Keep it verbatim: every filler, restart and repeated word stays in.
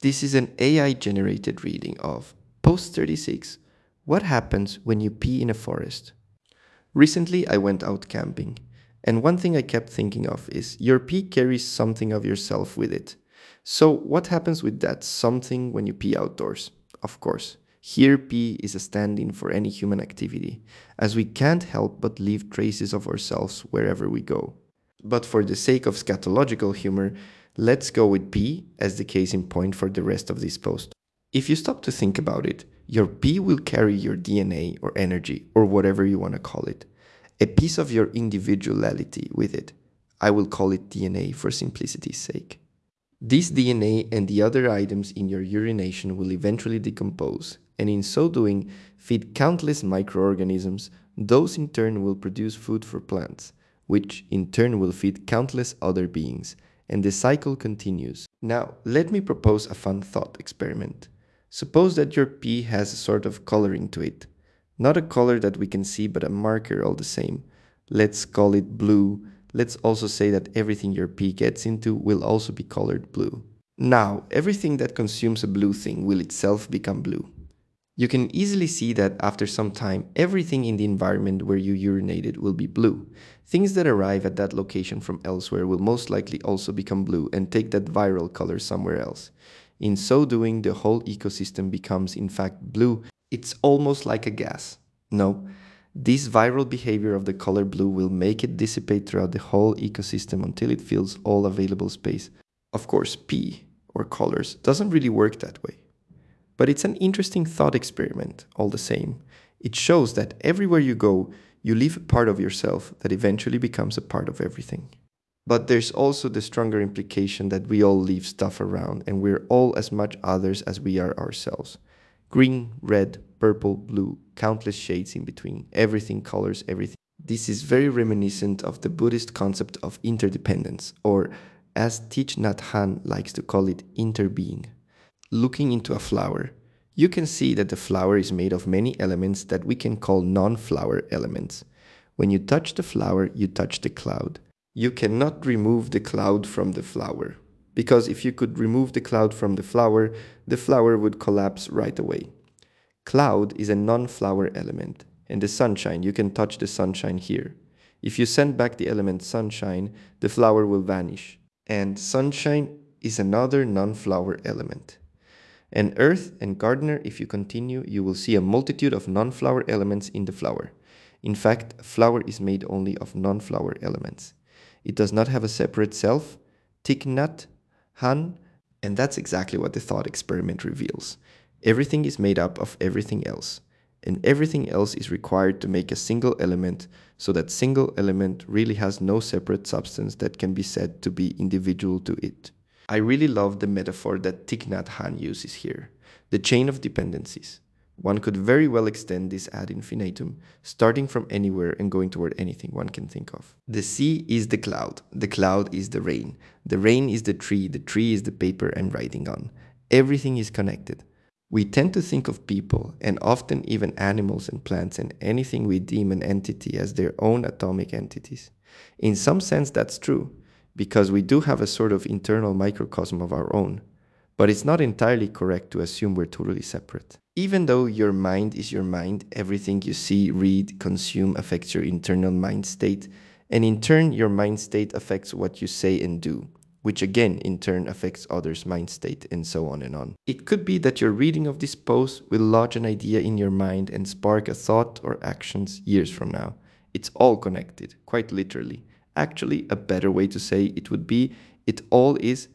This is an A I-generated reading of Post thirty-six. What happens when you pee in a forest? Recently, I went out camping, and one thing I kept thinking of is your pee carries something of yourself with it. So, what happens with that something when you pee outdoors? Of course, here pee is a stand in for any human activity, as we can't help but leave traces of ourselves wherever we go. But for the sake of scatological humor, let's go with pee as the case in point for the rest of this post. If you stop to think about it, your pee will carry your D N A or energy or whatever you want to call it, a piece of your individuality with it. I will call it D N A for simplicity's sake. This D N A and the other items in your urination will eventually decompose, and in so doing, feed countless microorganisms. Those in turn will produce food for plants, which in turn will feed countless other beings, and the cycle continues. Now, let me propose a fun thought experiment. Suppose that your pee has a sort of coloring to it. Not a color that we can see, but a marker all the same. Let's call it blue. Let's also say that everything your pee gets into will also be colored blue. Now, everything that consumes a blue thing will itself become blue. You can easily see that after some time, everything in the environment where you urinated will be blue. Things that arrive at that location from elsewhere will most likely also become blue and take that viral color somewhere else. In so doing, the whole ecosystem becomes in fact blue. It's almost like a gas. No, this viral behavior of the color blue will make it dissipate throughout the whole ecosystem until it fills all available space. Of course, pee, or colors, doesn't really work that way. But it's an interesting thought experiment, all the same. It shows that everywhere you go, you leave a part of yourself that eventually becomes a part of everything. But there's also the stronger implication that we all leave stuff around and we're all as much others as we are ourselves. Green, red, purple, blue, countless shades in between, everything colors everything. This is very reminiscent of the Buddhist concept of interdependence, or as Thich Nhat Hanh likes to call it, interbeing. Looking into a flower, you can see that the flower is made of many elements that we can call non-flower elements. When you touch the flower, you touch the cloud. You cannot remove the cloud from the flower, because if you could remove the cloud from the flower, the flower would collapse right away. Cloud is a non-flower element, and the sunshine, you can touch the sunshine here. If you send back the element sunshine, the flower will vanish. And sunshine is another non-flower element. And earth and gardener, if you continue, you will see a multitude of non-flower elements in the flower. In fact, a flower is made only of non-flower elements. It does not have a separate self, Thich Nhat Hanh, and that's exactly what the thought experiment reveals. Everything is made up of everything else, and everything else is required to make a single element, so that single element really has no separate substance that can be said to be individual to it. I really love the metaphor that Thich Nhat Hanh uses here, the chain of dependencies. One could very well extend this ad infinitum, starting from anywhere and going toward anything one can think of. The sea is the cloud, the cloud is the rain, the rain is the tree, the tree is the paper I'm writing on. Everything is connected. We tend to think of people, and often even animals and plants and anything we deem an entity as their own atomic entities. In some sense that's true, because we do have a sort of internal microcosm of our own. But it's not entirely correct to assume we're totally separate. Even though your mind is your mind, everything you see, read, consume affects your internal mind state, and in turn your mind state affects what you say and do, which again in turn affects others' mind state, and so on and on. It could be that your reading of this post will lodge an idea in your mind and spark a thought or actions years from now. It's all connected, quite literally. Actually, a better way to say it would be, it all is